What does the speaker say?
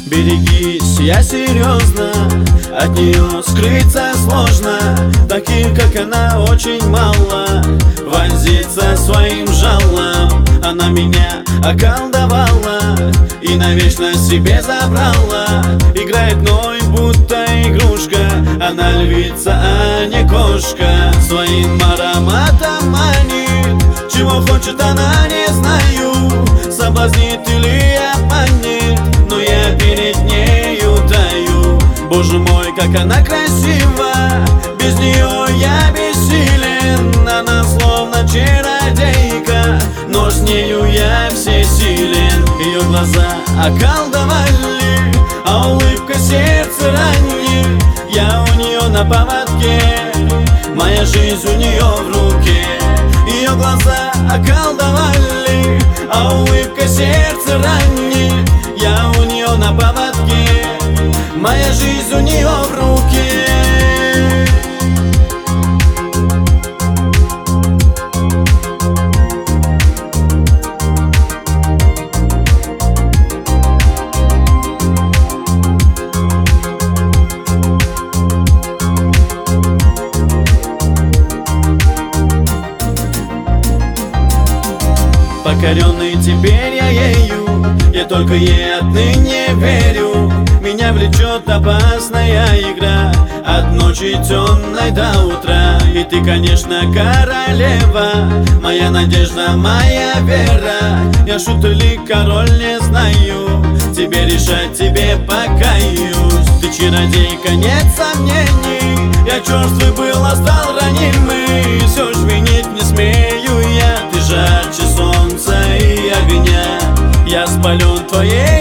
Берегись, я серьезно, от нее скрыться сложно. Таких, как она, очень мало. Вонзиться своим жалом. Она меня околдовала и навечно себе забрала. Играет мной, будто игрушка. Она львица, а не кошка. Своим ароматом манит. Чего хочет она, не знаю. Соблазнит или обманет, но я перед нею таю. Боже мой, как она красива, без нее я бессилен. Она словно чародейка, но с нею я всесилен. Ее глаза околдовали, а улыбка сердце ранит. Я у нее на поводке, моя жизнь у нее в руке. Ее глаза околдовали, а улыбка сердце ранит. Я у нее на поводке, моя жизнь у нее в руке. Покоренный теперь я ею, я только ей отныне верю. Меня влечет опасная игра, от ночи темной до утра. И ты, конечно, королева, моя надежда, моя вера. Я шут или король, не знаю, тебе решать, тебе покаюсь. Ты чародейка, нет сомнений, я черствый был, а стал ранимый. Все ж винить не смею я, ты жарче солнца и огня. Я спален твоей